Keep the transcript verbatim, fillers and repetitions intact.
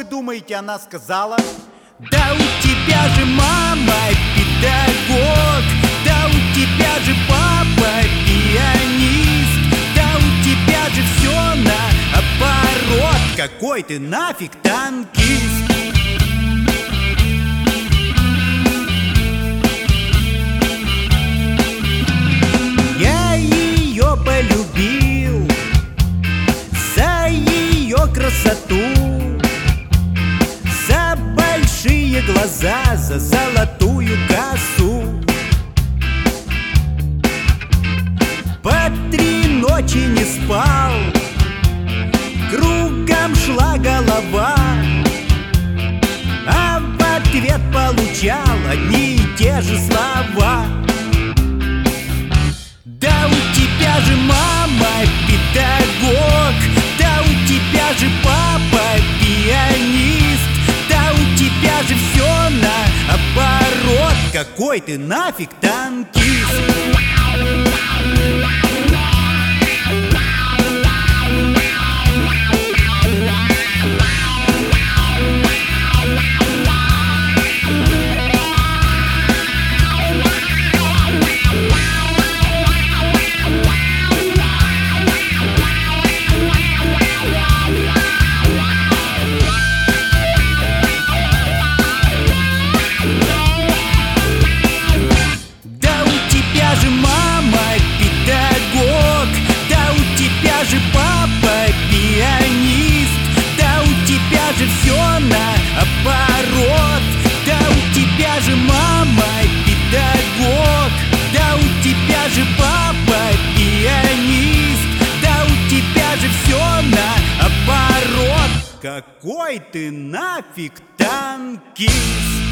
вы думаете, она сказала? Да у тебя же мама педагог, да у тебя же папа пианист, да у тебя же все наоборот. Какой ты нафиг танкист? Я ее полюбил за ее красоту, за большие глаза, за золотую косу. По три ночи не спал, кругом шла голова, а в ответ получал одни и те же слова. Да у тебя же мама педагог, да у тебя же папа пианист, да у тебя же все наоборот. Какой ты нафиг танкист? Все наоборот. Да у тебя же мама педагог, да у тебя же папа пианист, да у тебя же все наоборот. Какой ты нафиг танкист?